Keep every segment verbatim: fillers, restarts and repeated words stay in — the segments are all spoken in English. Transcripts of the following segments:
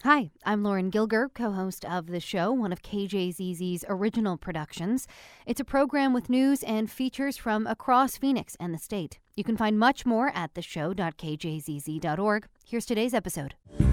Hi, I'm Lauren Gilger, co-host of the show, one of K J Z Z's original productions. It's a program with news and features from across Phoenix and the state. You can find much more at the show dot k j z z dot org. Here's today's episode.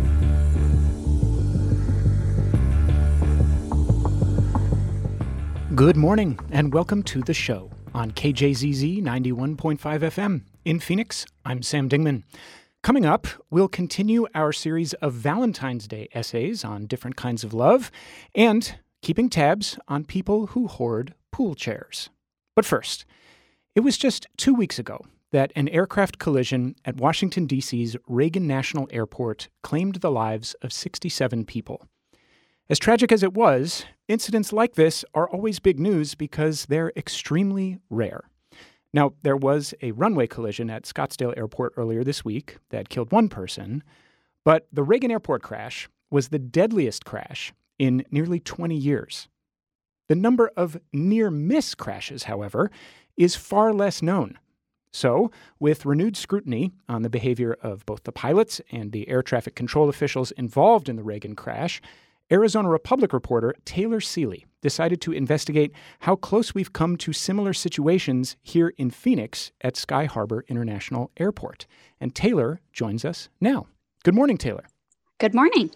Good morning and welcome to the show on K J Z Z ninety-one point five F M. In Phoenix, I'm Sam Dingman. Coming up, we'll continue our series of Valentine's Day essays on different kinds of love and keeping tabs on people who hoard pool chairs. But first, it was just two weeks ago that an aircraft collision at Washington, D C's Reagan National Airport claimed the lives of sixty-seven people. As tragic as it was, incidents like this are always big news because they're extremely rare. Now, there was a runway collision at Scottsdale Airport earlier this week that killed one person, but the Reagan Airport crash was the deadliest crash in nearly twenty years. The number of near-miss crashes, however, is far less known. So, with renewed scrutiny on the behavior of both the pilots and the air traffic control officials involved in the Reagan crash, Arizona Republic reporter Taylor Seeley decided to investigate how close we've come to similar situations here in Phoenix at Sky Harbor International Airport. And Taylor joins us now. Good morning, Taylor. Good morning.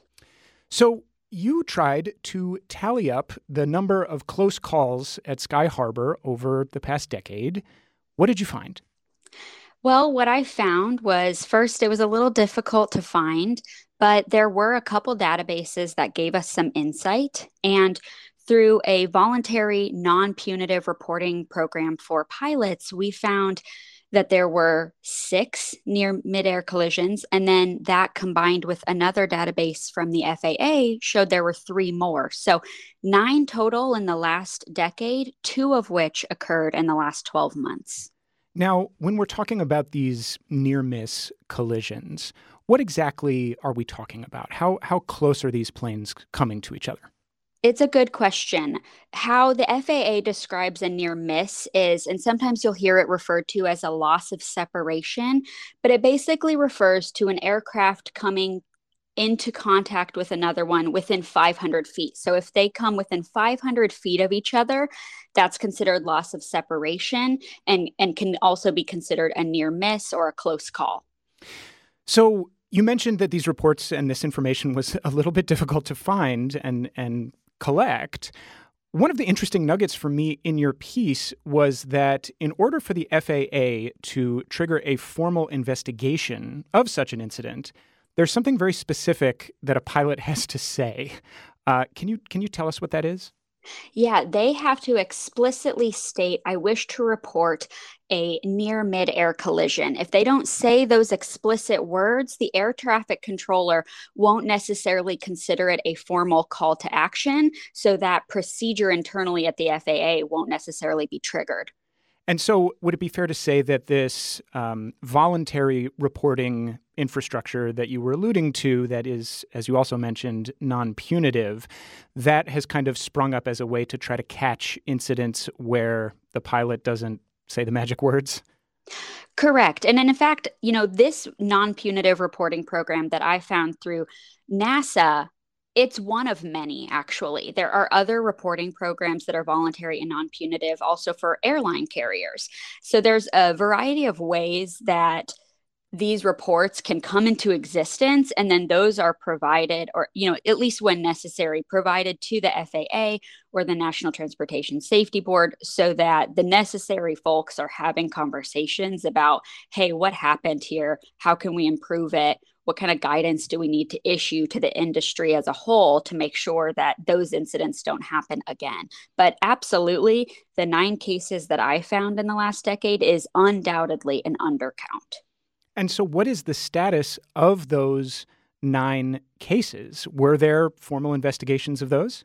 So you tried to tally up the number of close calls at Sky Harbor over the past decade. What did you find? Well, what I found was, first, it was a little difficult to find, but there were a couple databases that gave us some insight. And through a voluntary non-punitive reporting program for pilots, we found that there were six near midair collisions. And then that combined with another database from the F A A showed there were three more. So nine total in the last decade, two of which occurred in the last twelve months. Now, when we're talking about these near-miss collisions, what exactly are we talking about? How how close are these planes coming to each other? It's a good question. How the F A A describes a near miss is, and sometimes you'll hear it referred to as a loss of separation, but it basically refers to an aircraft coming into contact with another one within five hundred feet. So if they come within five hundred feet of each other, that's considered loss of separation and, and can also be considered a near miss or a close call. So you mentioned that these reports and this information was a little bit difficult to find and, and collect. One of the interesting nuggets for me in your piece was that in order for the F A A to trigger a formal investigation of such an incident, there's something very specific that a pilot has to say. Uh, can you can you tell us what that is? Yeah, they have to explicitly state, I wish to report a near mid-air collision. If they don't say those explicit words, the air traffic controller won't necessarily consider it a formal call to action. So that procedure internally at the F A A won't necessarily be triggered. And so would it be fair to say that this um, voluntary reporting infrastructure that you were alluding to that is, as you also mentioned, non-punitive, that has kind of sprung up as a way to try to catch incidents where the pilot doesn't say the magic words? Correct. And in fact, you know, this non-punitive reporting program that I found through NASA, it's one of many, actually. There are other reporting programs that are voluntary and non-punitive also for airline carriers. So there's a variety of ways that these reports can come into existence, and then those are provided, or, you know, at least when necessary, provided to the F A A or the National Transportation Safety Board so that the necessary folks are having conversations about, hey, what happened here? How can we improve it? What kind of guidance do we need to issue to the industry as a whole to make sure that those incidents don't happen again? But absolutely, the nine cases that I found in the last decade is undoubtedly an undercount. And so what is the status of those nine cases? Were there formal investigations of those?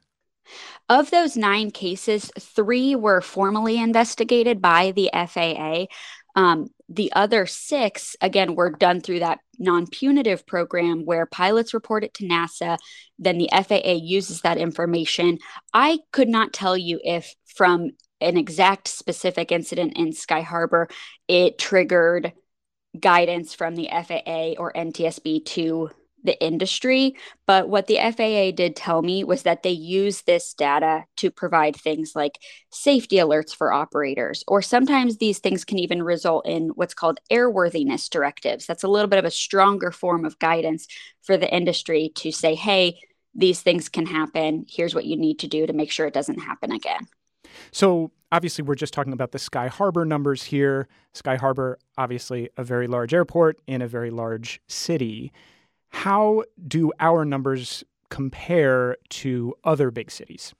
Of those nine cases, three were formally investigated by the F A A. Um, the other six, again, were done through that non-punitive program where pilots report it to NASA, then the F A A uses that information. I could not tell you if from an exact specific incident in Sky Harbor, it triggered guidance from the F A A or N T S B to the industry. But what the F A A did tell me was that they use this data to provide things like safety alerts for operators, or sometimes these things can even result in what's called airworthiness directives. That's a little bit of a stronger form of guidance for the industry to say, hey, these things can happen. Here's what you need to do to make sure it doesn't happen again. So obviously, we're just talking about the Sky Harbor numbers here. Sky Harbor, obviously a very large airport in a very large city. How do our numbers compare to other big cities?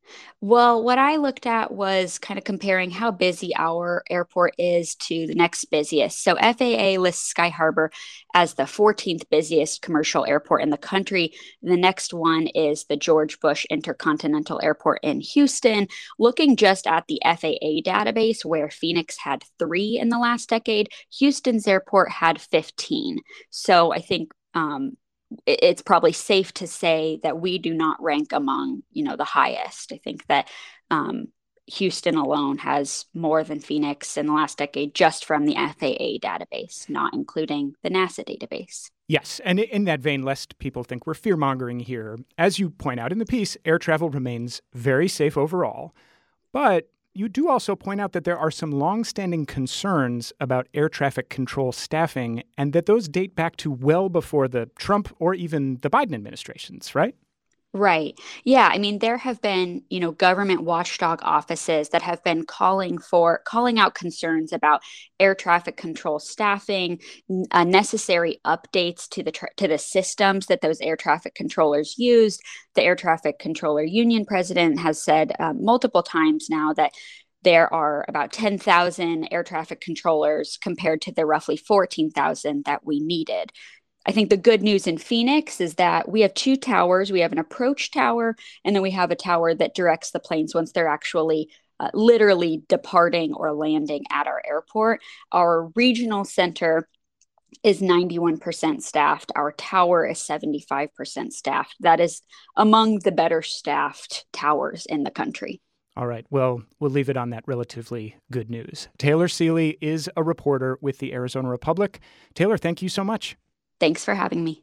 Well, what I looked at was kind of comparing how busy our airport is to the next busiest. So F A A lists Sky Harbor as the fourteenth busiest commercial airport in the country. The next one is the George Bush Intercontinental Airport in Houston. Looking just at the F A A database, where Phoenix had three in the last decade, Houston's airport had fifteen. So I think um, it's probably safe to say that we do not rank among, you know, the highest. I think that um, Houston alone has more than Phoenix in the last decade just from the F A A database, not including the NASA database. Yes, and in that vein, lest people think we're fear-mongering here, as you point out in the piece, air travel remains very safe overall. But you do also point out that there are some longstanding concerns about air traffic control staffing, and that those date back to well before the Trump or even the Biden administrations, right? Right. Yeah. I mean, there have been, you know, government watchdog offices that have been calling for, calling out concerns about air traffic control staffing, uh, necessary updates to the tra- to the systems that those air traffic controllers used. The Air Traffic Controller Union president has said uh, multiple times now that there are about ten thousand air traffic controllers compared to the roughly fourteen thousand that we needed. I think the good news in Phoenix is that we have two towers. We have an approach tower, and then we have a tower that directs the planes once they're actually uh, literally departing or landing at our airport. Our regional center is ninety-one percent staffed. Our tower is seventy-five percent staffed. That is among the better staffed towers in the country. All right. Well, we'll leave it on that relatively good news. Taylor Seeley is a reporter with the Arizona Republic. Taylor, thank you so much. Thanks for having me.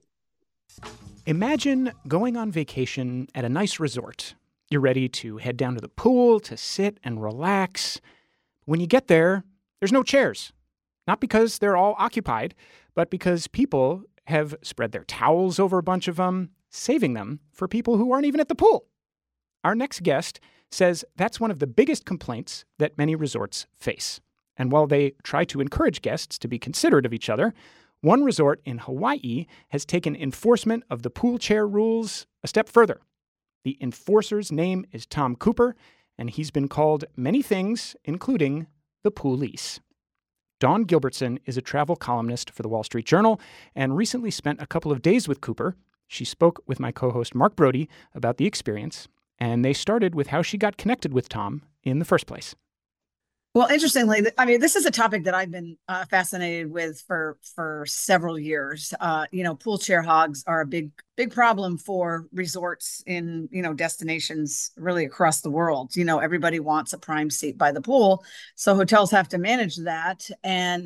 Imagine going on vacation at a nice resort. You're ready to head down to the pool to sit and relax. When you get there, there's no chairs. Not because they're all occupied, but because people have spread their towels over a bunch of them, saving them for people who aren't even at the pool. Our next guest says that's one of the biggest complaints that many resorts face. And while they try to encourage guests to be considerate of each other, one resort in Hawaii has taken enforcement of the pool chair rules a step further. The enforcer's name is Tom Cooper, and he's been called many things, including the Poolice. Dawn Gilbertson is a travel columnist for the Wall Street Journal and recently spent a couple of days with Cooper. She spoke with my co-host Mark Brody about the experience, and they started with how she got connected with Tom in the first place. Well, interestingly, I mean, this is a topic that I've been uh, fascinated with for for several years. Uh, you know, pool chair hogs are a big, big problem for resorts in, you know, destinations really across the world. You know, everybody wants a prime seat by the pool. So hotels have to manage that. And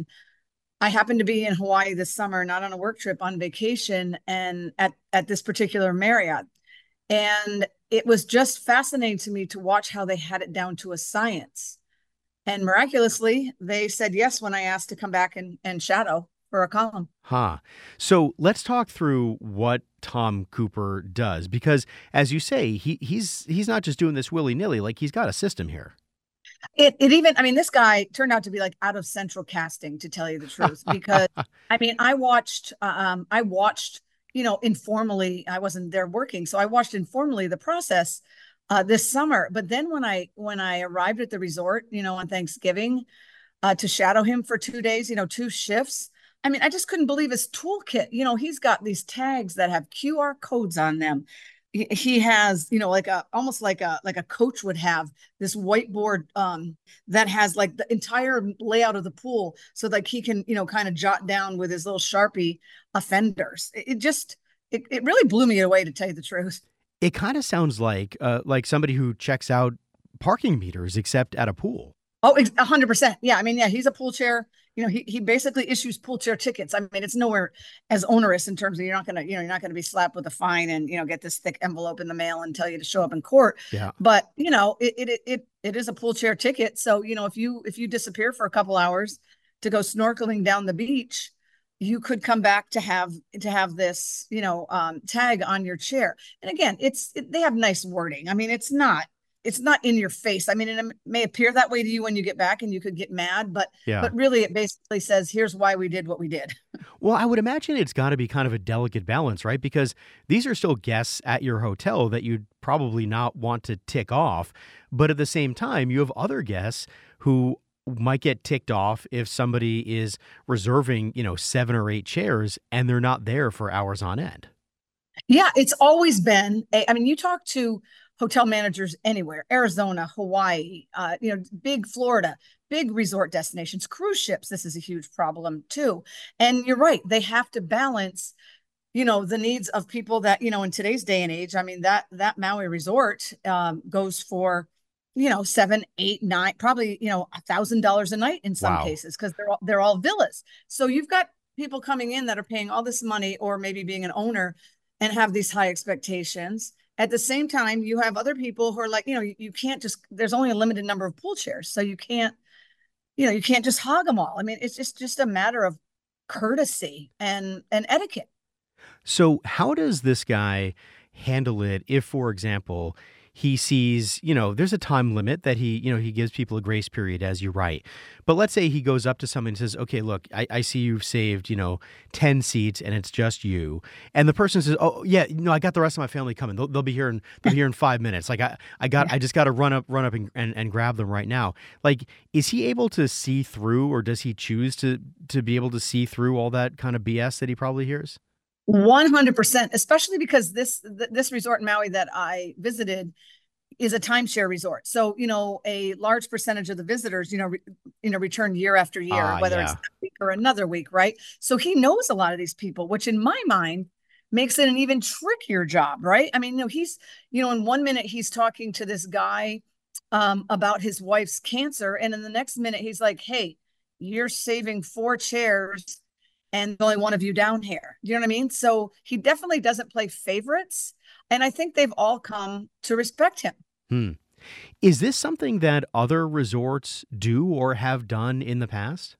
I happened to be in Hawaii this summer, not on a work trip, on vacation, and at, at this particular Marriott. And it was just fascinating to me to watch how they had it down to a science. And miraculously, they said yes when I asked to come back and, and shadow for a column. Huh. So let's talk through what Tom Cooper does, because as you say, he he's he's not just doing this willy-nilly, like he's got a system here. It it even, I mean, this guy turned out to be like out of central casting, to tell you the truth, because I mean, I watched, um, I watched, you know, informally, I wasn't there working. So I watched informally the process Uh, this summer. But then when I when I arrived at the resort, you know, on Thanksgiving, uh, to shadow him for two days, you know, two shifts, I mean, I just couldn't believe his toolkit. You know, he's got these tags that have Q R codes on them. He, he has, you know, like a almost like a like a coach would have this whiteboard um, that has like the entire layout of the pool, so like he can, you know, kind of jot down with his little Sharpie offenders. It, it just it, it really blew me away, to tell you the truth. It kind of sounds like uh, like somebody who checks out parking meters, except at a pool. Oh, a hundred percent. Yeah. I mean, yeah, he's a pool chair. You know, he, he basically issues pool chair tickets. I mean, it's nowhere as onerous in terms of you're not going to, you know, you're not going to be slapped with a fine and, you know, get this thick envelope in the mail and tell you to show up in court. Yeah. But, you know, it, it, it, it is a pool chair ticket. So, you know, if you, if you disappear for a couple hours to go snorkeling down the beach, you could come back to have, to have this, you know, um, tag on your chair. And again, it's, it, they have nice wording. I mean, it's not, it's not in your face. I mean, it may appear that way to you when you get back and you could get mad, but Yeah. but really it basically says, here's why we did what we did. Well, I would imagine it's got to be kind of a delicate balance, right? Because these are still guests at your hotel that you'd probably not want to tick off. But at the same time, you have other guests who might get ticked off if somebody is reserving, you know, seven or eight chairs and they're not there for hours on end. Yeah, it's always been, a, I mean, you talk to hotel managers anywhere, Arizona, Hawaii, uh, you know, big Florida, big resort destinations, cruise ships. This is a huge problem too. And you're right. They have to balance, you know, the needs of people that, you know, in today's day and age, I mean, that, that Maui resort um, goes for, you know, seven, eight, nine, probably, you know, a thousand dollars a night in some Wow. cases, because they're all, they're all villas. So you've got people coming in that are paying all this money or maybe being an owner and have these high expectations. At the same time, you have other people who are like, you know, you, you can't just, there's only a limited number of pool chairs. So you can't, you know, you can't just hog them all. I mean, it's just, just a matter of courtesy and, and etiquette. So how does this guy handle it if, for example, he sees, you know, there's a time limit that he, you know, he gives people a grace period, as you write. But let's say he goes up to someone and says, okay, look, I, I see you've saved, you know, ten seats and it's just you. And the person says, oh, yeah, no, I got the rest of my family coming. They'll, they'll be here in, they'll be here in five minutes. Like I, I got, I just got to run up, run up and, and, and grab them right now. Like, is he able to see through, or does he choose to, to be able to see through all that kind of B S that he probably hears? one hundred percent, especially because this, th- this resort in Maui that I visited is a timeshare resort. So, you know, a large percentage of the visitors, you know, re, you know, return year after year, Ah, whether yeah. it's that week or another week, right? So he knows a lot of these people, which in my mind makes it an even trickier job, right? I mean, you know, he's, you know, in one minute he's talking to this guy um, about his wife's cancer. And in the next minute, he's like, hey, you're saving four chairs and only one of you down here. You know what I mean? So he definitely doesn't play favorites. And I think they've all come to respect him. Hmm. Is this something that other resorts do or have done in the past?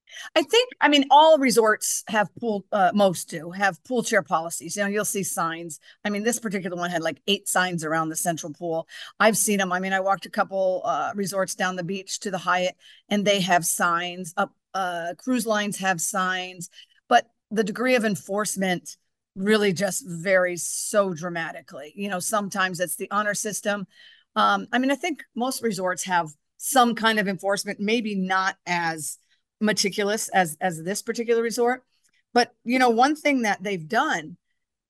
I think, I mean, all resorts have pool, uh, most do have pool chair policies. You know, you'll see signs. I mean, this particular one had like eight signs around the central pool. I've seen them. I mean, I walked a couple uh, resorts down the beach to the Hyatt, and they have signs up. Uh, cruise lines have signs, but the degree of enforcement really just varies so dramatically. You know, sometimes it's the honor system. Um, I mean, I think most resorts have some kind of enforcement, maybe not as meticulous as as this particular resort. But, you know, one thing that they've done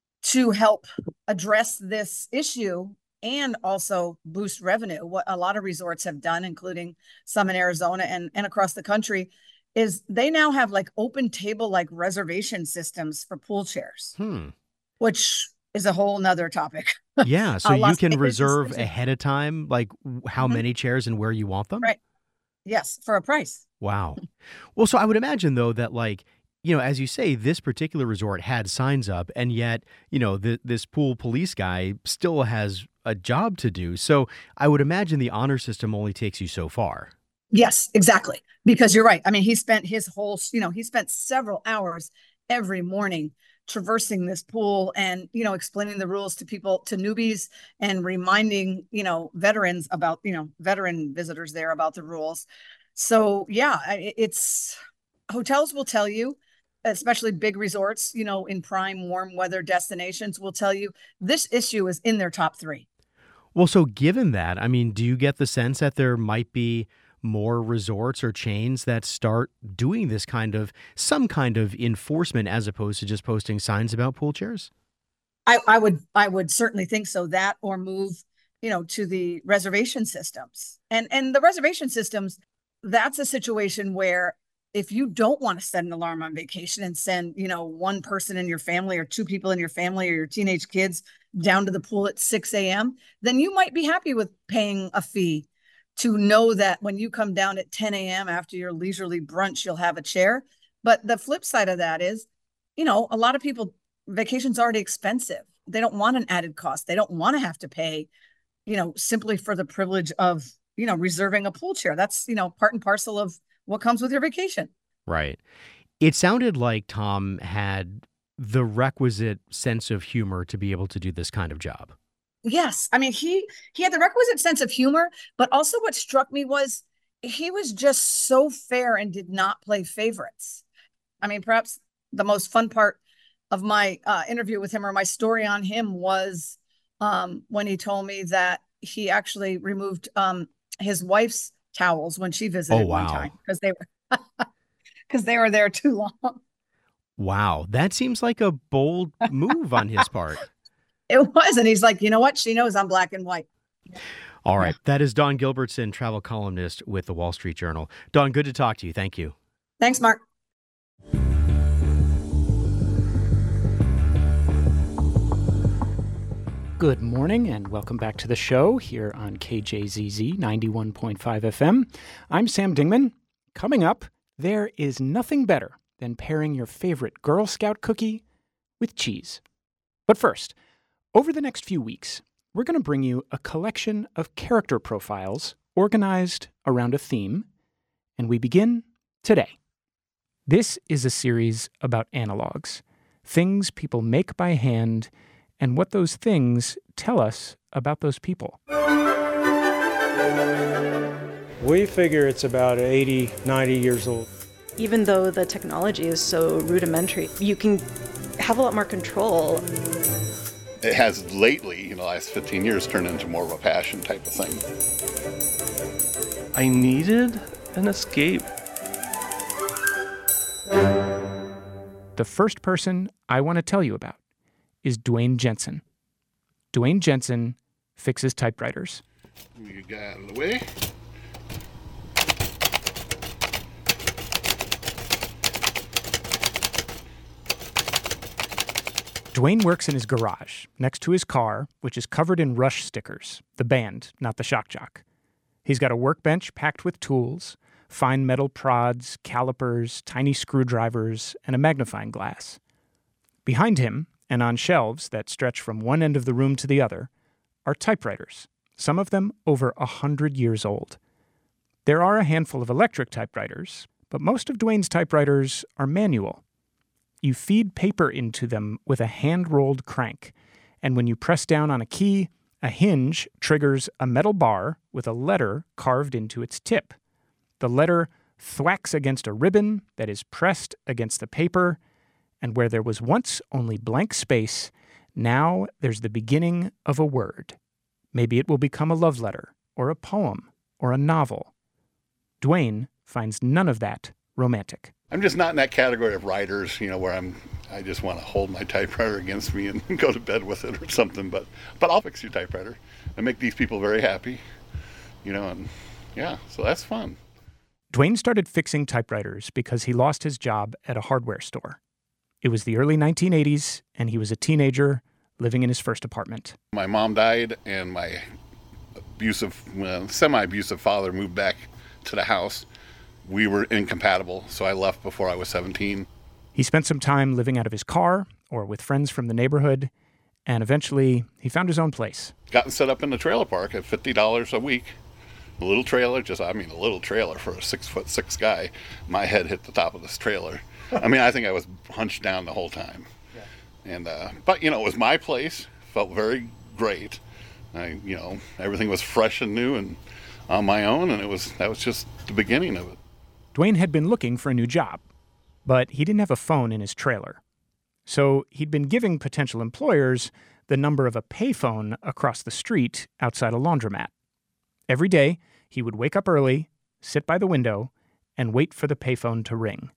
to help address this issue and also boost revenue, what a lot of resorts have done, including some in Arizona and, and across the country, is they now have like open table like reservation systems for pool chairs, Hmm. which is a whole nother topic. Yeah. So Uh, you Las can Vegas is reserve such a- ahead of time, like w- how Mhm. many chairs and where you want them? Right. Yes, for a price. Wow. Well, so I would imagine though that, like, you know, as you say, this particular resort had signs up, and yet, you know, the, this pool police guy still has a job to do. So I would imagine the honor system only takes you so far. Yes, exactly. Because you're right. I mean, he spent his whole, you know, he spent several hours every morning traversing this pool and, you know, explaining the rules to people, to newbies, and reminding, you know, veterans about, you know, veteran visitors there about the rules. So yeah, I- it's, hotels will tell you, especially big resorts, you know, in prime warm weather destinations will tell you this issue is in their top three. Well, so given that, I mean, do you get the sense that there might be more resorts or chains that start doing this kind of, some kind of enforcement as opposed to just posting signs about pool chairs? I, I would I would certainly think so, that or move, you know, to the reservation systems. And and the reservation systems, that's a situation where if you don't want to set an alarm on vacation and send, you know, one person in your family or two people in your family or your teenage kids down to the pool at six a.m., then you might be happy with paying a fee to know that when you come down at ten a.m. after your leisurely brunch, you'll have a chair. But the flip side of that is, you know, a lot of people, vacation's already expensive. They don't want an added cost. They don't want to have to pay, you know, simply for the privilege of, you know, reserving a pool chair. That's, you know, part and parcel of what comes with your vacation. Right. It sounded like Tom had the requisite sense of humor to be able to do this kind of job. Yes. I mean, he he had the requisite sense of humor, but also what struck me was he was just so fair and did not play favorites. I mean, perhaps the most fun part of my uh, interview with him, or my story on him, was um, when he told me that he actually removed um, his wife's towels when she visited oh, wow. one time because they were because they were there too long. Wow, that seems like a bold move on his part. It was, and he's like, you know what? She knows I'm black and white. All right, that is Dawn Gilbertson, travel columnist with the Wall Street Journal. Dawn, good to talk to you. Thank you. Thanks, Mark. Good morning and welcome back to the show here on K J Z Z ninety-one point five F M. I'm Sam Dingman. Coming up, there is nothing better than pairing your favorite Girl Scout cookie with cheese. But first, over the next few weeks, we're going to bring you a collection of character profiles organized around a theme, and we begin today. This is a series about analogs, things people make by hand, and what those things tell us about those people. We figure it's about eighty, ninety years old. Even though the technology is so rudimentary, you can have a lot more control. It has lately, in the last fifteen years, turned into more of a passion type of thing. I needed an escape. The first person I want to tell you about is Dwayne Jensen. Dwayne Jensen fixes typewriters. You got out of the way. Dwayne works in his garage, next to his car, which is covered in Rush stickers, the band, not the shock jock. He's got a workbench packed with tools, fine metal prods, calipers, tiny screwdrivers, and a magnifying glass. Behind him, and on shelves that stretch from one end of the room to the other, are typewriters, some of them over a hundred years old. There are a handful of electric typewriters, but most of Dwayne's typewriters are manual. You feed paper into them with a hand-rolled crank, and when you press down on a key, a hinge triggers a metal bar with a letter carved into its tip. The letter thwacks against a ribbon that is pressed against the paper, and where there was once only blank space, now there's the beginning of a word. Maybe it will become a love letter, or a poem, or a novel. Dwayne finds none of that romantic. I'm just not in that category of writers, you know, where I'm, I just want to hold my typewriter against me and go to bed with it or something. But, but I'll fix your typewriter and make these people very happy, you know, and yeah, so that's fun. Dwayne started fixing typewriters because he lost his job at a hardware store. It was the early nineteen eighties, and he was a teenager living in his first apartment. My mom died, and my abusive, well, semi-abusive father moved back to the house. We were incompatible, so I left before I was seventeen. He spent some time living out of his car or with friends from the neighborhood, and eventually he found his own place. Got set up in the trailer park at fifty dollars a week. A little trailer, just, I mean, a little trailer for a six foot six guy. My head hit the top of this trailer. I mean, I think I was hunched down the whole time. Yeah. And, uh, but, you know, it was my place. Felt very great. I, you know, everything was fresh and new and on my own, and it was, that was just the beginning of it. Dwayne had been looking for a new job, but he didn't have a phone in his trailer. So he'd been giving potential employers the number of a payphone across the street outside a laundromat. Every day, he would wake up early, sit by the window, and wait for the payphone to ring.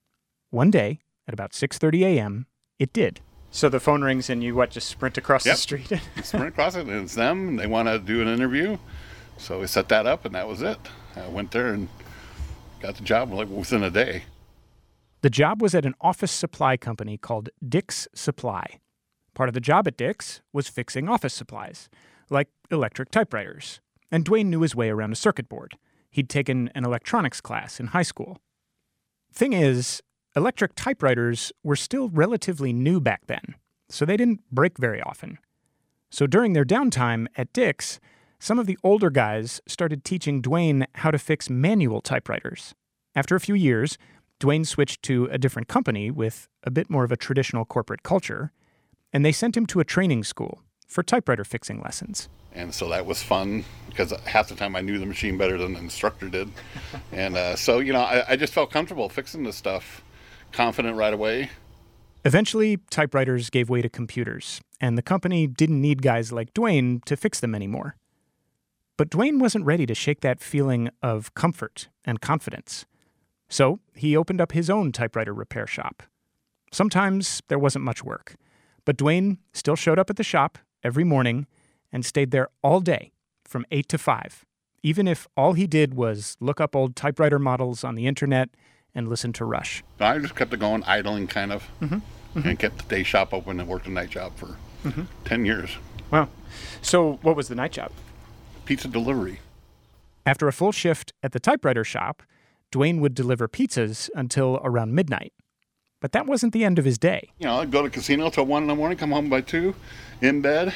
One day, at about six thirty a.m., it did. So the phone rings and you, what, just sprint across Yep. the street? Sprint across it, and it's them, and they want to do an interview. So we set that up, and that was it. I went there and got the job like within a day. The job was at an office supply company called Dick's Supply. Part of the job at Dick's was fixing office supplies, like electric typewriters. and Dwayne knew his way around a circuit board. He'd taken an electronics class in high school. Thing is, electric typewriters were still relatively new back then, so they didn't break very often. So during their downtime at Dick's, some of the older guys started teaching Dwayne how to fix manual typewriters. After a few years, Dwayne switched to a different company with a bit more of a traditional corporate culture, and they sent him to a training school for typewriter fixing lessons. And so that was fun because half the time I knew the machine better than the instructor did. And uh, so, you know, I, I just felt comfortable fixing this stuff, confident right away. Eventually, typewriters gave way to computers, and the company didn't need guys like Dwayne to fix them anymore. But Dwayne wasn't ready to shake that feeling of comfort and confidence. So he opened up his own typewriter repair shop. Sometimes there wasn't much work, but Dwayne still showed up at the shop every morning and stayed there all day from eight to five, even if all he did was look up old typewriter models on the internet and listen to Rush. I just kept it going, idling kind of, mm-hmm. Mm-hmm. and kept the day shop open and worked a night job for mm-hmm. ten years. Wow. So what was the night job? Pizza delivery. After a full shift at the typewriter shop, Dwayne would deliver pizzas until around midnight. But that wasn't the end of his day. You know, I'd go to the casino till one in the morning, come home by two, in bed,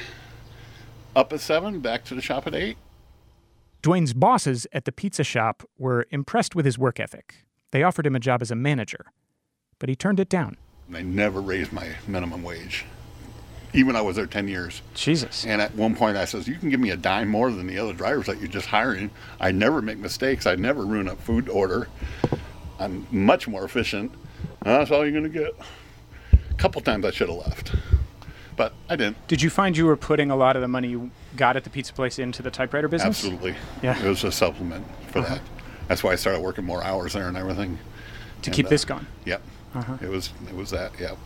up at seven, back to the shop at eight. Dwayne's bosses at the pizza shop were impressed with his work ethic. They offered him a job as a manager, but he turned it down. They never raised my minimum wage, even I was there ten years. Jesus. And at one point I says, you can give me a dime more than the other drivers that you're just hiring. I never make mistakes. I never ruin a food order. I'm much more efficient. That's all you're going to get. A couple times I should have left, but I didn't. Did you find you were putting a lot of the money you got at the pizza place into the typewriter business? Absolutely. Yeah. It was a supplement for uh-huh. that. That's why I started working more hours there and everything. To and, keep uh, this going? Yep. Uh-huh. It was, it was that, yeah.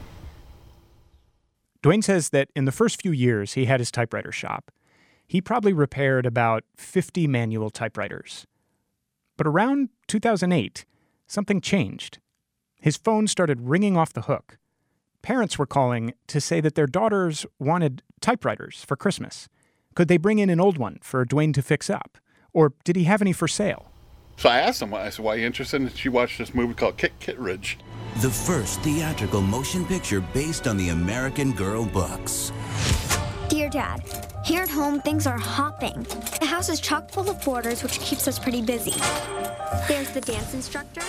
Dwayne says that in the first few years he had his typewriter shop, he probably repaired about fifty manual typewriters. But around two thousand eight, something changed. His phone started ringing off the hook. Parents were calling to say that their daughters wanted typewriters for Christmas. Could they bring in an old one for Dwayne to fix up? Or did he have any for sale? So I asked them, I said, why are you interested? And she watched this movie called Kick Kittredge. The first theatrical motion picture based on the American Girl books. Dear Dad, here at home things are hopping. The house is chock full of boarders, which keeps us pretty busy. There's the dance instructor.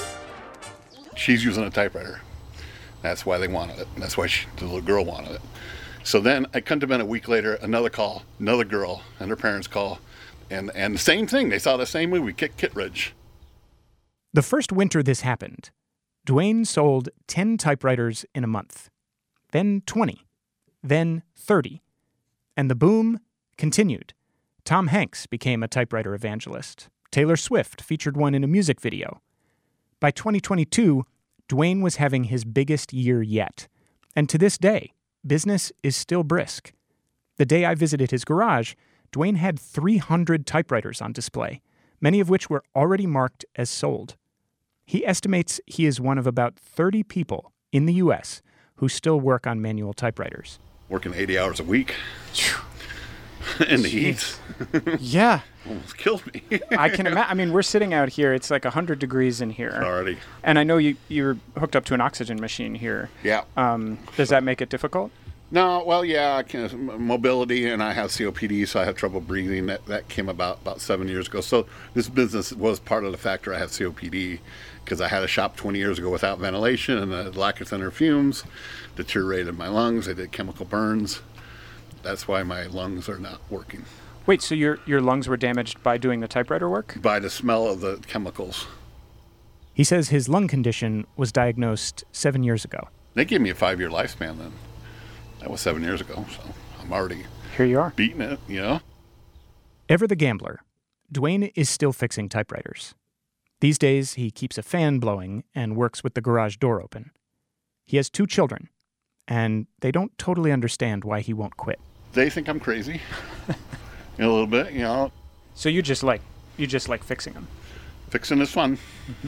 She's using a typewriter. That's why they wanted it. That's why she, the little girl wanted it. So then I couldn't have been a week later, another call, another girl, and her parents call. And and the same thing. They saw the same movie, Kick Kittredge. The first winter this happened, Dwayne sold ten typewriters in a month, then twenty, then thirty. And the boom continued. Tom Hanks became a typewriter evangelist. Taylor Swift featured one in a music video. By twenty twenty-two, Dwayne was having his biggest year yet. And to this day, business is still brisk. The day I visited his garage, Dwayne had three hundred typewriters on display, many of which were already marked as sold. He estimates he is one of about thirty people in the U S who still work on manual typewriters. Working eighty hours a week in the heat. Yeah. Almost killed me. I can imagine. I mean, we're sitting out here. It's like one hundred degrees in here. Already. And I know you, you're hooked up to an oxygen machine here. Yeah. Um, does that make it difficult? No, well, yeah, I can, mobility, and I have C O P D, so I have trouble breathing. That that came about about seven years ago. So this business was part of the factor I have C O P D, because I had a shop twenty years ago without ventilation, and the lacquer thinner fumes deteriorated my lungs. I did chemical burns. That's why my lungs are not working. Wait, so your your lungs were damaged by doing the typewriter work? By the smell of the chemicals. He says his lung condition was diagnosed seven years ago. They gave me a five-year lifespan then. That was seven years ago, so I'm already here you are beating it, you know? Ever the gambler, Dwayne is still fixing typewriters. These days, he keeps a fan blowing and works with the garage door open. He has two children, and they don't totally understand why he won't quit. They think I'm crazy, a little bit, you know. So you just like you just like fixing them. Fixing is fun.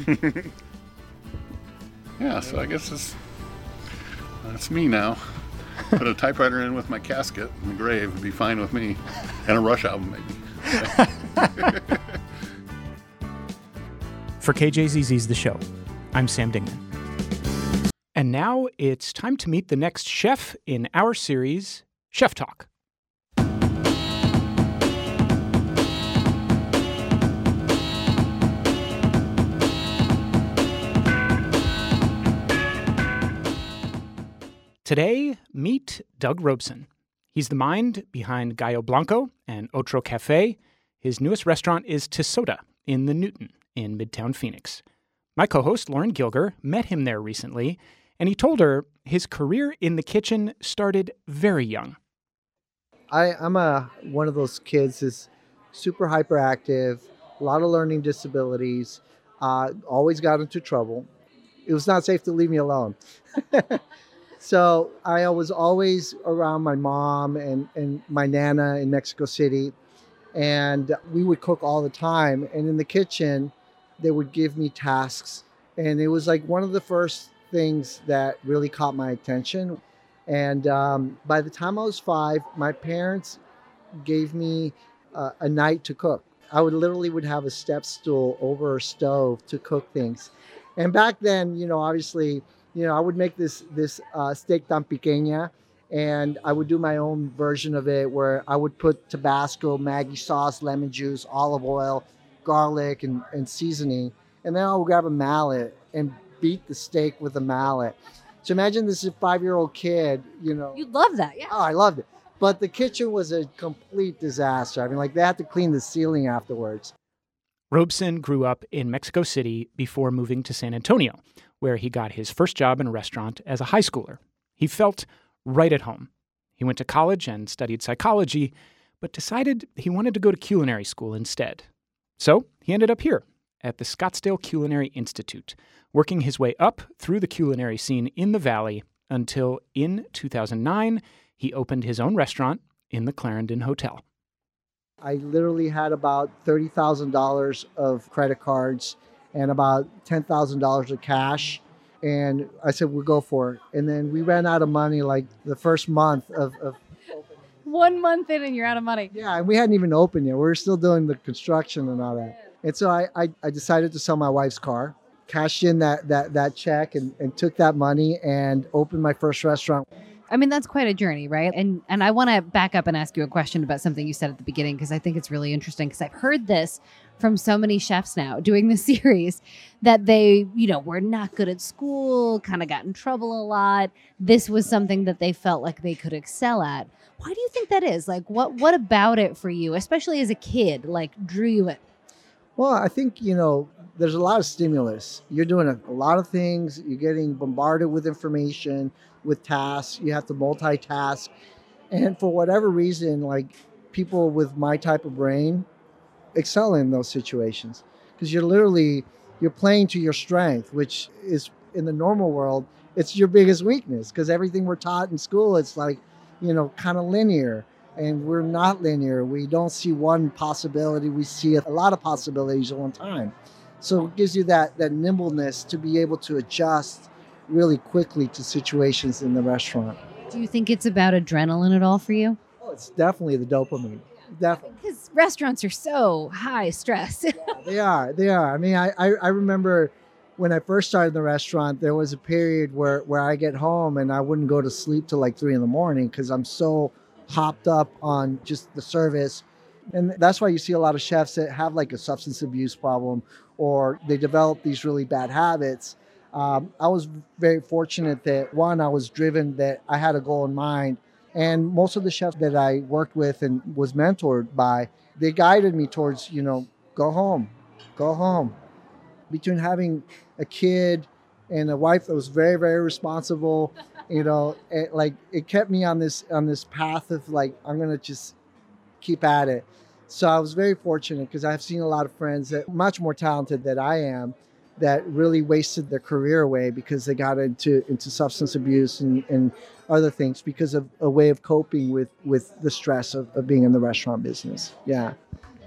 Mm-hmm. Yeah, so I guess it's, that's me now. Put a typewriter in with my casket in the grave would be fine with me. And a Rush album, maybe. For K J Z Z's The Show, I'm Sam Dingman. And now it's time to meet the next chef in our series, Chef Talk. Today, meet Doug Robeson. He's the mind behind Gallo Blanco and Otro Cafe. His newest restaurant is Tesoda in the Newton in Midtown Phoenix. My co-host, Lauren Gilger, met him there recently, and he told her his career in the kitchen started very young. I, I'm a one of those kids who's super hyperactive, a lot of learning disabilities, uh, always got into trouble. It was not safe to leave me alone. So I was always around my mom and, and my Nana in Mexico City, and we would cook all the time. And in the kitchen, they would give me tasks. And it was like one of the first things that really caught my attention. And um, by the time I was five, my parents gave me uh, a night to cook. I would literally would have a step stool over a stove to cook things. And back then, you know, obviously, you know, I would make this this uh, steak tan piqueña, and I would do my own version of it where I would put Tabasco, Maggi sauce, lemon juice, olive oil, garlic, and, and seasoning. And then I would grab a mallet and beat the steak with a mallet. So imagine this is a five-year-old kid, you know. You'd love that, yeah. Oh, I loved it. But the kitchen was a complete disaster. I mean, like, they had to clean the ceiling afterwards. Robeson grew up in Mexico City before moving to San Antonio, where he got his first job in a restaurant as a high schooler. He felt right at home. He went to college and studied psychology, but decided he wanted to go to culinary school instead. So he ended up here at the Scottsdale Culinary Institute, working his way up through the culinary scene in the Valley until in two thousand nine, he opened his own restaurant in the Clarendon Hotel. I literally had about thirty thousand dollars of credit cards and about ten thousand dollars of cash. And I said, we'll go for it. And then we ran out of money like the first month of, of One month in and you're out of money. Yeah, and we hadn't even opened yet. We were still doing the construction and all that. And so I, I, I decided to sell my wife's car, cashed in that that that check and, and took that money and opened my first restaurant. I mean, that's quite a journey, right? And and I want to back up and ask you a question about something you said at the beginning, because I think it's really interesting, because I've heard this from so many chefs now doing this series that they, you know, were not good at school, kind of got in trouble a lot. This was something that they felt like they could excel at. Why do you think that is? Like, what what about it for you, especially as a kid, like drew you in? Well, I think, you know, there's a lot of stimulus. You're doing a, a lot of things. You're getting bombarded with information, with tasks. You have to multitask. And for whatever reason, like, people with my type of brain excel in those situations, because you're literally, you're playing to your strength, which is, in the normal world, it's your biggest weakness, because everything we're taught in school, it's like, you know, kind of linear. And we're not linear. We don't see one possibility. We see a lot of possibilities at one time. So it gives you that that nimbleness to be able to adjust really quickly to situations in the restaurant. Do you think it's about adrenaline at all for you? Oh, it's definitely the dopamine. Definitely. Because restaurants are so high stress. Yeah, they are. They are. I mean, I, I, I remember when I first started the restaurant, there was a period where, where I get home and I wouldn't go to sleep till like three in the morning because I'm so hopped up on just the service. And that's why you see a lot of chefs that have like a substance abuse problem, or they develop these really bad habits. Um, I was very fortunate that, one, I was driven, that I had a goal in mind. And most of the chefs that I worked with and was mentored by, they guided me towards, you know, go home, go home. Between having a kid and a wife that was very, very responsible, you know, it, like it kept me on this on this path of like, I'm going to just keep at it. So I was very fortunate, because I've seen a lot of friends that much more talented than I am that really wasted their career away because they got into, into substance abuse and, and other things because of a way of coping with, with the stress of, of being in the restaurant business. Yeah.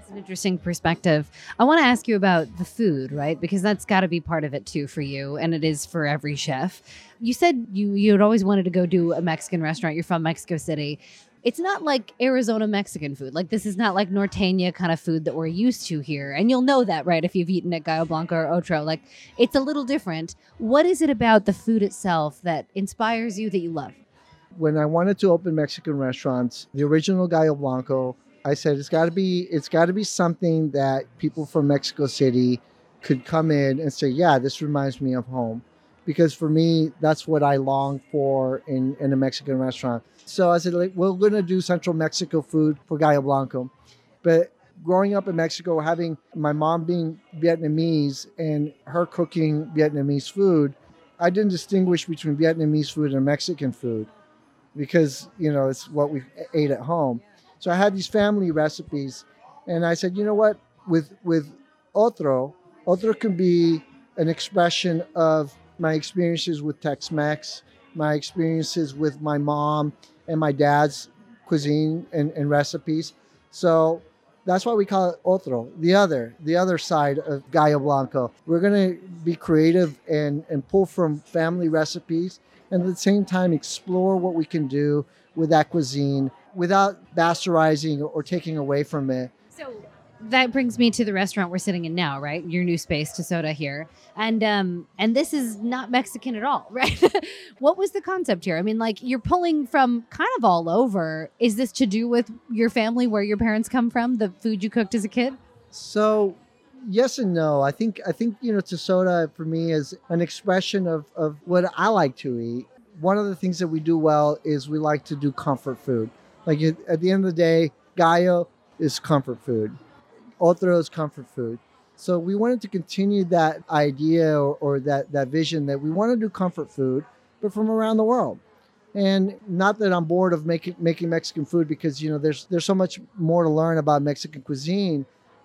It's an interesting perspective. I want to ask you about the food, right? Because that's got to be part of it too for you, and it is for every chef. You said you you had always wanted to go do a Mexican restaurant. You're from Mexico City. It's not like Arizona Mexican food. Like, this is not like norteña kind of food that we're used to here. And you'll know that, right, if you've eaten at Gallo Blanco or Otro. Like, it's a little different. What is it about the food itself that inspires you, that you love? When I wanted to open Mexican restaurants, the original Gallo Blanco, I said it's got to be it's got to be something that people from Mexico City could come in and say, yeah, this reminds me of home. Because for me, that's what I long for in, in a Mexican restaurant. So I said, like, we're going to do Central Mexico food for Gallo Blanco. But growing up in Mexico, having my mom being Vietnamese and her cooking Vietnamese food, I didn't distinguish between Vietnamese food and Mexican food because, you know, it's what we ate at home. So I had these family recipes, and I said, you know what, with with Otro, Otro can be an expression of my experiences with Tex-Mex, my experiences with my mom and my dad's cuisine and, and recipes. So that's why we call it Otro, the other, the other side of Gallo Blanco. We're going to be creative and, and pull from family recipes, and at the same time explore what we can do with that cuisine without bastardizing or taking away from it. So that brings me to the restaurant we're sitting in now, right? Your new space, Tesoda here. And um, and this is not Mexican at all, right? What was the concept here? I mean, like, you're pulling from kind of all over. Is this to do with your family, where your parents come from, the food you cooked as a kid? So yes and no. I think, I think you know, Tesoda for me is an expression of, of what I like to eat. One of the things that we do well is we like to do comfort food. Like, at the end of the day, Gallo is comfort food. Otro is comfort food. So we wanted to continue that idea or, or that, that vision that we want to do comfort food, but from around the world. And not that I'm bored of making making Mexican food, because, you know, there's there's so much more to learn about Mexican cuisine.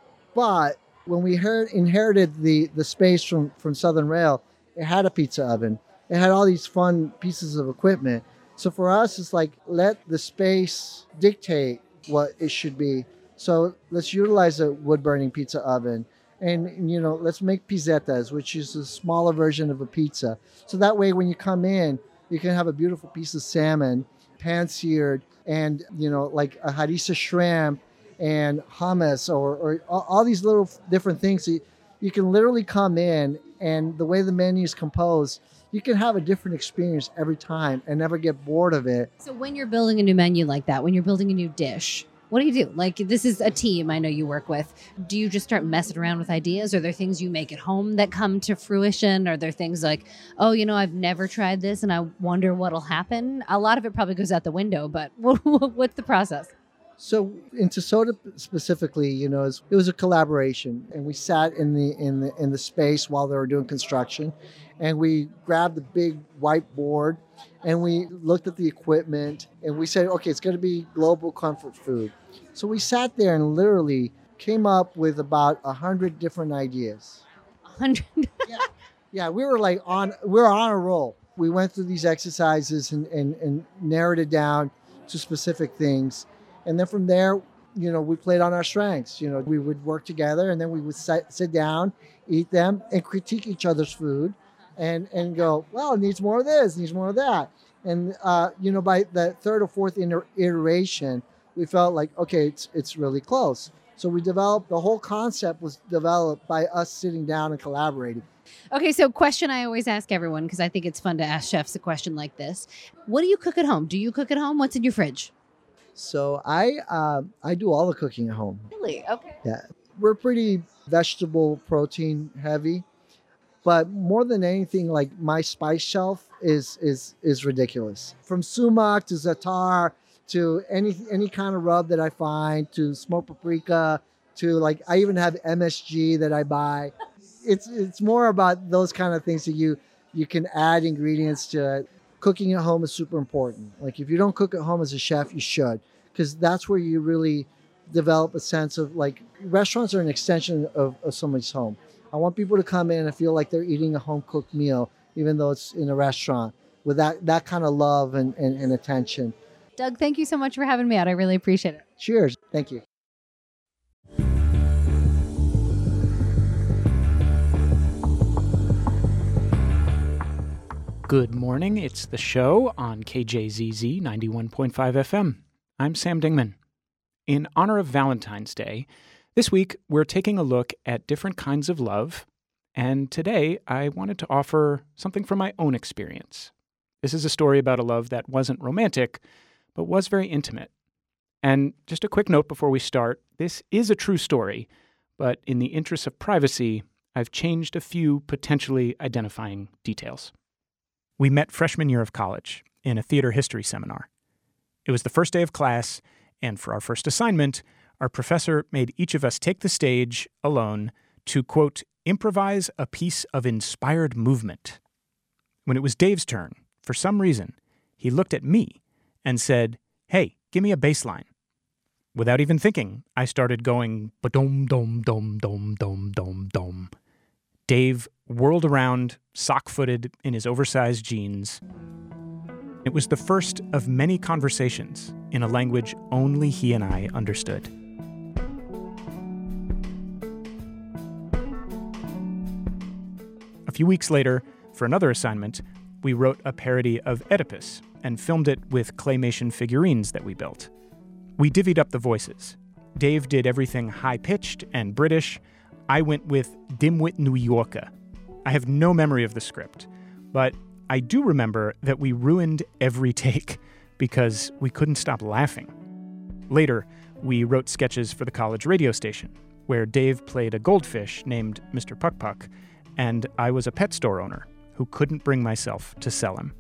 But when we heard, inherited the, the space from, from Southern Rail, it had a pizza oven. It had all these fun pieces of equipment. So for us, it's like, let the space dictate what it should be. So let's utilize a wood-burning pizza oven. And, you know, let's make pizzetas, which is a smaller version of a pizza. So that way, when you come in, you can have a beautiful piece of salmon, pan-seared, and, you know, like a harissa shrimp and hummus, or, or all, all these little different things. So you, you can literally come in, and the way the menu is composed, you can have a different experience every time and never get bored of it. So when you're building a new menu like that, when you're building a new dish, what do you do? Like, this is a team I know you work with. Do you just start messing around with ideas? Are there things you make at home that come to fruition? Are there things like, oh, you know, I've never tried this and I wonder what'll happen? A lot of it probably goes out the window, but what's the process? So in Tesoda specifically, you know, it was a collaboration, and we sat in the in the in the space while they were doing construction, and we grabbed the big whiteboard, and we looked at the equipment, and we said, okay, it's going to be global comfort food. So we sat there and literally came up with about a hundred different ideas. A hundred? yeah, yeah, we were like on we were on a roll. We went through these exercises and and, and narrowed it down to specific things. And then from there, you know, we played on our strengths. You know, we would work together, and then we would sit, sit down, eat them, and critique each other's food, and and go, well, it needs more of this, needs more of that. And, uh, you know, by the third or fourth inter- iteration, we felt like, okay, it's it's really close. So we developed, the whole concept was developed by us sitting down and collaborating. Okay, so question I always ask everyone, because I think it's fun to ask chefs a question like this. What do you cook at home? Do you cook at home? What's in your fridge? So I uh, I do all the cooking at home. Really? Okay. Yeah. We're pretty vegetable protein heavy, but more than anything, like, my spice shelf is is is ridiculous. From sumac to za'atar to any any kind of rub that I find, to smoked paprika, to, like, I even have M S G that I buy. It's it's more about those kind of things that you you can add ingredients to it. Cooking at home is super important. Like, if you don't cook at home as a chef, you should, because that's where you really develop a sense of, like, restaurants are an extension of, of somebody's home. I want people to come in and feel like they're eating a home-cooked meal, even though it's in a restaurant, with that, that kind of love and, and, and attention. Doug, thank you so much for having me out. I really appreciate it. Cheers. Thank you. Good morning. It's the show on K J Z Z ninety-one point five F M. I'm Sam Dingman. In honor of Valentine's Day, this week we're taking a look at different kinds of love, and today I wanted to offer something from my own experience. This is a story about a love that wasn't romantic, but was very intimate. And just a quick note before we start, this is a true story, but in the interest of privacy, I've changed a few potentially identifying details. We met freshman year of college in a theater history seminar. It was the first day of class, and for our first assignment, our professor made each of us take the stage alone to, quote, improvise a piece of inspired movement. When it was Dave's turn, for some reason, he looked at me and said, "Hey, give me a bass line." Without even thinking, I started going ba-dom, dom, dom, dom, dom, dom, dom. Dave whirled around, sock-footed in his oversized jeans. It was the first of many conversations in a language only he and I understood. A few weeks later, for another assignment, we wrote a parody of Oedipus and filmed it with claymation figurines that we built. We divvied up the voices. Dave did everything high-pitched and British. I went with dimwit New Yorker. I have no memory of the script, but I do remember that we ruined every take because we couldn't stop laughing. Later, we wrote sketches for the college radio station, where Dave played a goldfish named Mister Puck Puck, and I was a pet store owner who couldn't bring myself to sell him.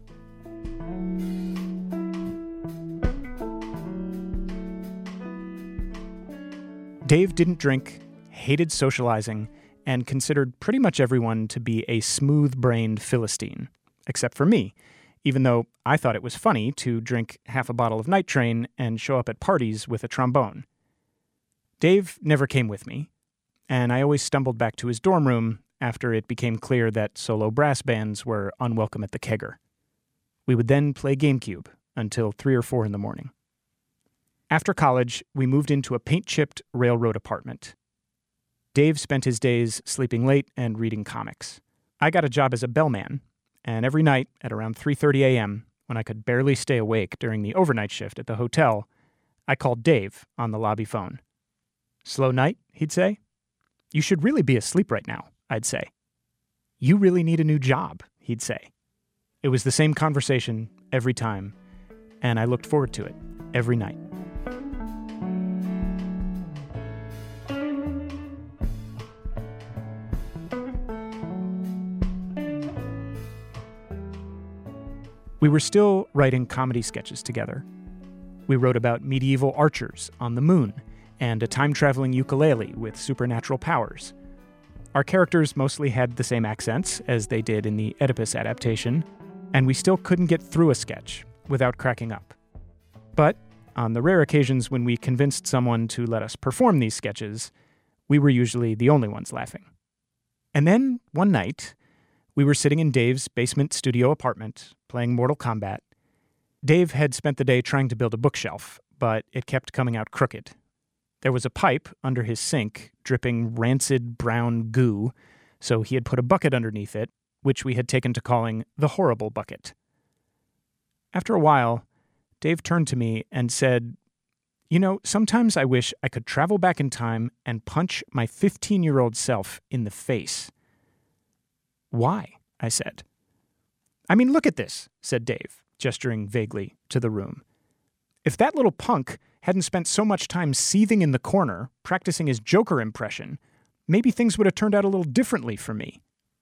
Dave didn't drink, hated socializing, and considered pretty much everyone to be a smooth-brained Philistine, except for me, even though I thought it was funny to drink half a bottle of Night Train and show up at parties with a trombone. Dave never came with me, and I always stumbled back to his dorm room after it became clear that solo brass bands were unwelcome at the kegger. We would then play GameCube until three or four in the morning. After college, we moved into a paint-chipped railroad apartment. Dave spent his days sleeping late and reading comics. I got a job as a bellman, and every night at around three thirty a.m., when I could barely stay awake during the overnight shift at the hotel, I called Dave on the lobby phone. "Slow night?" he'd say. "You should really be asleep right now," I'd say. "You really need a new job," he'd say. It was the same conversation every time, and I looked forward to it every night. We were still writing comedy sketches together. We wrote about medieval archers on the moon and a time-traveling ukulele with supernatural powers. Our characters mostly had the same accents as they did in the Oedipus adaptation, and we still couldn't get through a sketch without cracking up. But on the rare occasions when we convinced someone to let us perform these sketches, we were usually the only ones laughing. And then, one night, we were sitting in Dave's basement studio apartment, playing Mortal Kombat. Dave had spent the day trying to build a bookshelf, but it kept coming out crooked. There was a pipe under his sink, dripping rancid brown goo, so he had put a bucket underneath it, which we had taken to calling the horrible bucket. After a while, Dave turned to me and said, "You know, sometimes I wish I could travel back in time and punch my fifteen-year-old self in the face." "Why?" I said. "I mean, look at this," said Dave, gesturing vaguely to the room. "If that little punk hadn't spent so much time seething in the corner, practicing his Joker impression, maybe things would have turned out a little differently for me."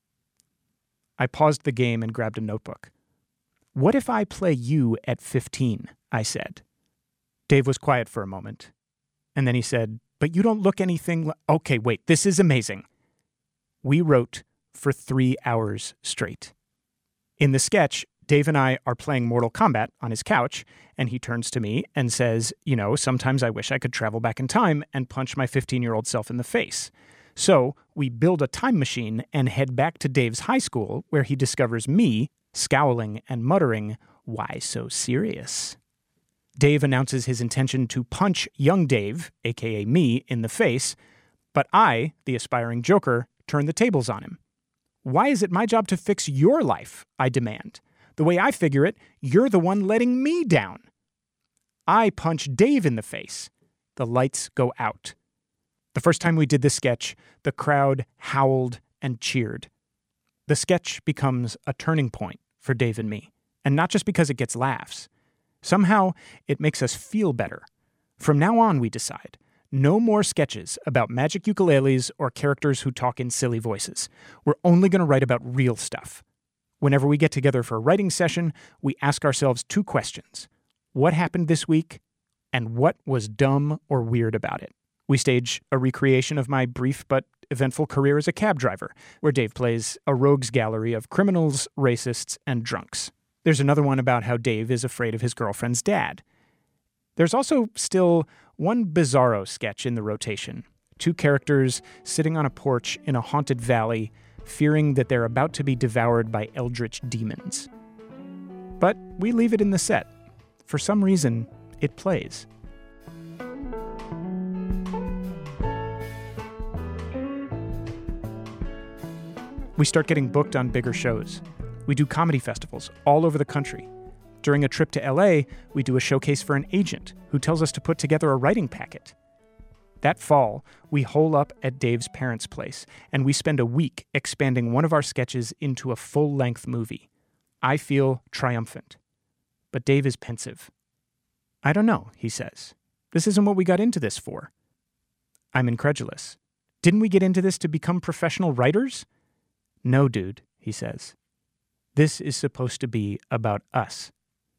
I paused the game and grabbed a notebook. "What if I play you at fifteen?" I said. Dave was quiet for a moment, and then he said, "But you don't look anything like—" "Okay, wait, this is amazing." We wrote for three hours straight. In the sketch, Dave and I are playing Mortal Kombat on his couch, and he turns to me and says, "You know, sometimes I wish I could travel back in time and punch my fifteen-year-old self in the face." So we build a time machine and head back to Dave's high school, where he discovers me, scowling and muttering, "Why so serious?" Dave announces his intention to punch young Dave, aka me, in the face, but I, the aspiring Joker, turn the tables on him. "Why is it my job to fix your life?" I demand. The way I figure it, you're the one letting me down. I punch Dave in the face. The lights go out. The first time we did this sketch, the crowd howled and cheered. The sketch becomes a turning point for Dave and me, and not just because it gets laughs. Somehow, it makes us feel better. From now on, we decide, no more sketches about magic ukuleles or characters who talk in silly voices. We're only going to write about real stuff. Whenever we get together for a writing session, we ask ourselves two questions. What happened this week? And what was dumb or weird about it? We stage a recreation of my brief but eventful career as a cab driver, where Dave plays a rogues gallery of criminals, racists, and drunks. There's another one about how Dave is afraid of his girlfriend's dad. There's also still one bizarro sketch in the rotation. Two characters sitting on a porch in a haunted valley, fearing that they're about to be devoured by eldritch demons. But we leave it in the set. For some reason, it plays. We start getting booked on bigger shows. We do comedy festivals all over the country. During a trip to L A, we do a showcase for an agent who tells us to put together a writing packet. That fall, we hole up at Dave's parents' place, and we spend a week expanding one of our sketches into a full-length movie. I feel triumphant. But Dave is pensive. I don't know, he says. This isn't what we got into this for. I'm incredulous. Didn't we get into this to become professional writers? No, dude, he says. This is supposed to be about us.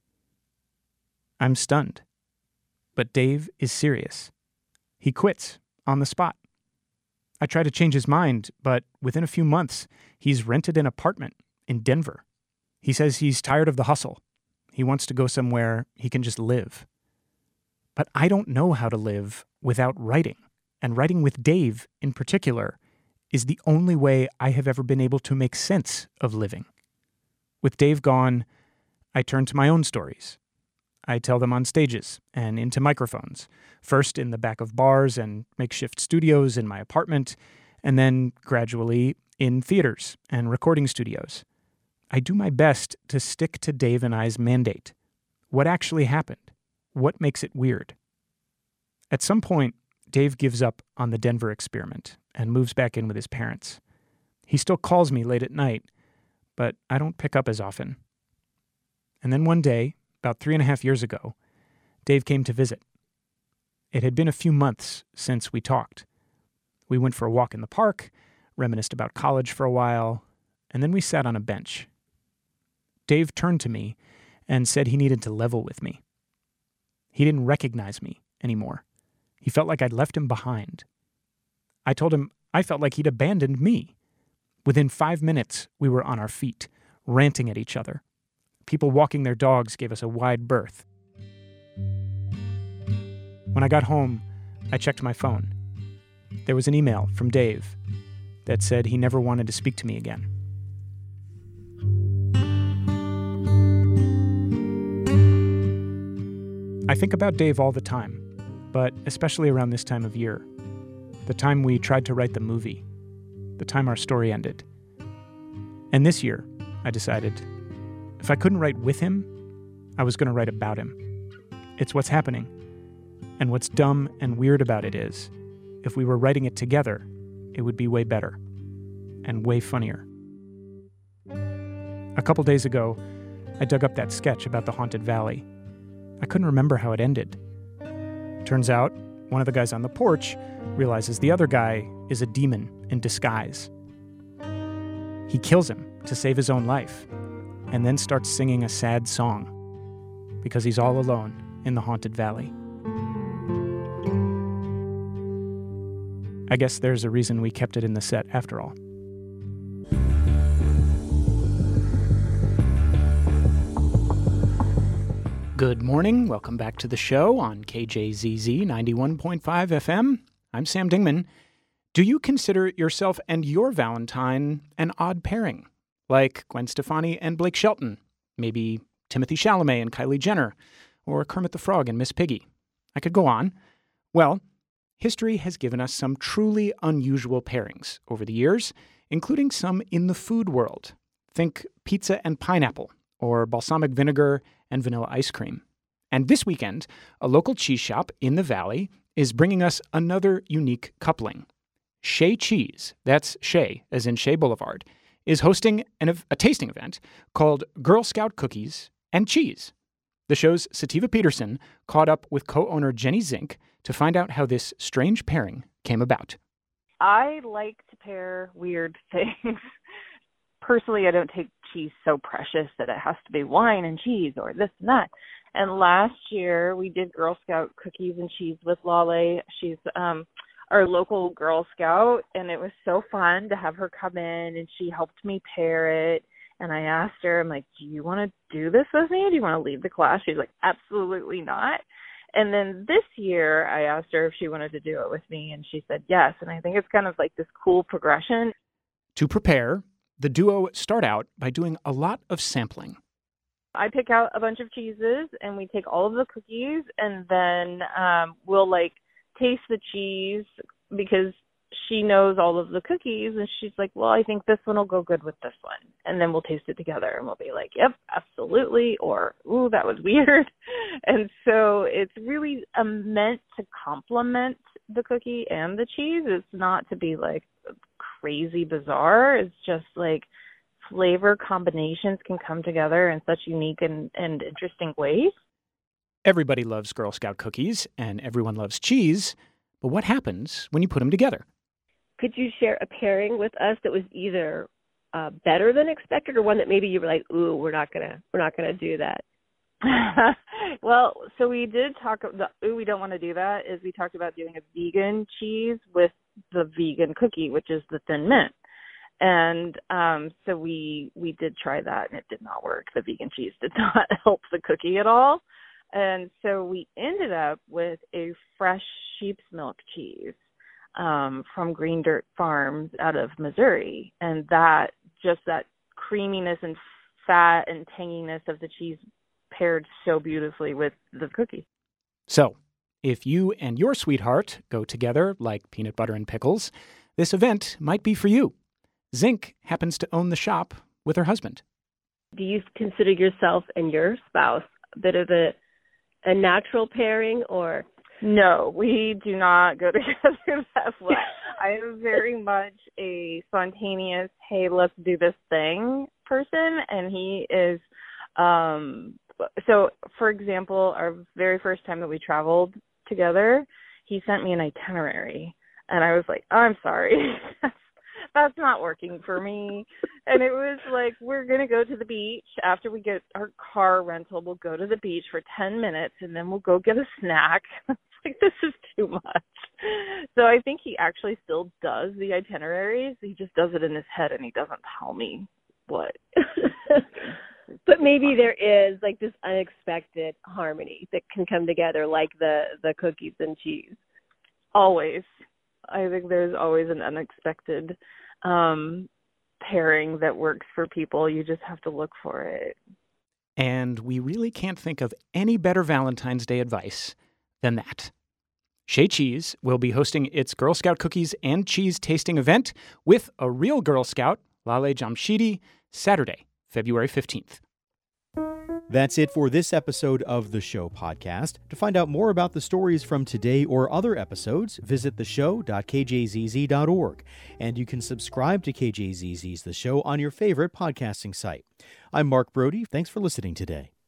I'm stunned. But Dave is serious. He quits on the spot. I try to change his mind, but within a few months, he's rented an apartment in Denver. He says he's tired of the hustle. He wants to go somewhere he can just live. But I don't know how to live without writing, and writing with Dave in particular is the only way I have ever been able to make sense of living. With Dave gone, I turn to my own stories. I tell them on stages and into microphones, first in the back of bars and makeshift studios in my apartment, and then gradually in theaters and recording studios. I do my best to stick to Dave and I's mandate. What actually happened? What makes it weird? At some point, Dave gives up on the Denver experiment and moves back in with his parents. He still calls me late at night, but I don't pick up as often. And then one day, about three and a half years ago, Dave came to visit. It had been a few months since we talked. We went for a walk in the park, reminisced about college for a while, and then we sat on a bench. Dave turned to me and said he needed to level with me. He didn't recognize me anymore. He felt like I'd left him behind. I told him I felt like he'd abandoned me. Within five minutes, we were on our feet, ranting at each other. People walking their dogs gave us a wide berth. When I got home, I checked my phone. There was an email from Dave that said he never wanted to speak to me again. I think about Dave all the time, but especially around this time of year. The time we tried to write the movie. The time our story ended. And this year, I decided, if I couldn't write with him, I was going to write about him. It's what's happening. And what's dumb and weird about it is, if we were writing it together, it would be way better. And way funnier. A couple days ago, I dug up that sketch about the haunted valley. I couldn't remember how it ended. Turns out, one of the guys on the porch realizes the other guy is a demon in disguise. He kills him to save his own life, and then starts singing a sad song, because he's all alone in the haunted valley. I guess there's a reason we kept it in the set after all. Good morning. Welcome back to the show on K J Z Z ninety-one point five F M. I'm Sam Dingman. Do you consider yourself and your Valentine an odd pairing? Like Gwen Stefani and Blake Shelton, maybe Timothée Chalamet and Kylie Jenner, or Kermit the Frog and Miss Piggy. I could go on. Well, history has given us some truly unusual pairings over the years, including some in the food world. Think pizza and pineapple, or balsamic vinegar and vanilla ice cream. And this weekend, a local cheese shop in the Valley is bringing us another unique coupling. Shea Cheese, that's Shea, as in Shea Boulevard, is hosting an, a tasting event called Girl Scout Cookies and Cheese. The show's Sativa Peterson caught up with co-owner Jenny Zink to find out how this strange pairing came about. I like to pair weird things. Personally, I don't take cheese so precious that it has to be wine and cheese or this and that. And last year, we did Girl Scout Cookies and Cheese with Lale. She's um, our local Girl Scout, and it was so fun to have her come in, and she helped me pair it. And I asked her, I'm like, do you want to do this with me? Do you want to leave the class? She's like, absolutely not. And then this year, I asked her if she wanted to do it with me, and she said yes. And I think it's kind of like this cool progression. To prepare, the duo start out by doing a lot of sampling. I pick out a bunch of cheeses, and we take all of the cookies, and then um, we'll, like, taste the cheese because she knows all of the cookies, and she's like, well, I think this one will go good with this one. And then we'll taste it together, and we'll be like, yep, absolutely, or, ooh, that was weird. And so it's really um, meant to complement the cookie and the cheese. It's not to be, like, crazy bizarre. It's just, like, flavor combinations can come together in such unique and, and interesting ways. Everybody loves Girl Scout cookies, and everyone loves cheese. But what happens when you put them together? Could you share a pairing with us that was either uh, better than expected, or one that maybe you were like, "Ooh, we're not gonna, we're not gonna do that"? Well, so we did talk. The ooh, we don't want to do that. Is we talked about doing a vegan cheese with the vegan cookie, which is the Thin Mint, and um, so we we did try that, and it did not work. The vegan cheese did not help the cookie at all, and so we ended up with a fresh sheep's milk cheese um, from Green Dirt Farms out of Missouri. And that, just that creaminess and fat and tanginess of the cheese paired so beautifully with the cookie. So, if you and your sweetheart go together like peanut butter and pickles, this event might be for you. Zink happens to own the shop with her husband. Do you consider yourself and your spouse a bit of a, a natural pairing, or? No, we do not go together that way. I am very much a spontaneous, hey, let's do this thing person. And he is, um, so for example, our very first time that we traveled together, he sent me an itinerary. And I was like, oh, I'm sorry. That's not working for me. And it was like, we're going to go to the beach. After we get our car rental, we'll go to the beach for ten minutes, and then we'll go get a snack. Like, this is too much. So I think he actually still does the itineraries. He just does it in his head, and he doesn't tell me what. But maybe there is like this unexpected harmony that can come together, like the, the cookies and cheese. Always. I think there's always an unexpected um, pairing that works for people. You just have to look for it. And we really can't think of any better Valentine's Day advice than that. Shea Cheese will be hosting its Girl Scout Cookies and Cheese tasting event with a real Girl Scout, Lale Jamshidi, Saturday, February fifteenth. That's it for this episode of The Show podcast. To find out more about the stories from today or other episodes, visit the show dot k j z z dot org. And you can subscribe to K J Z Z's The Show on your favorite podcasting site. I'm Mark Brody. Thanks for listening today.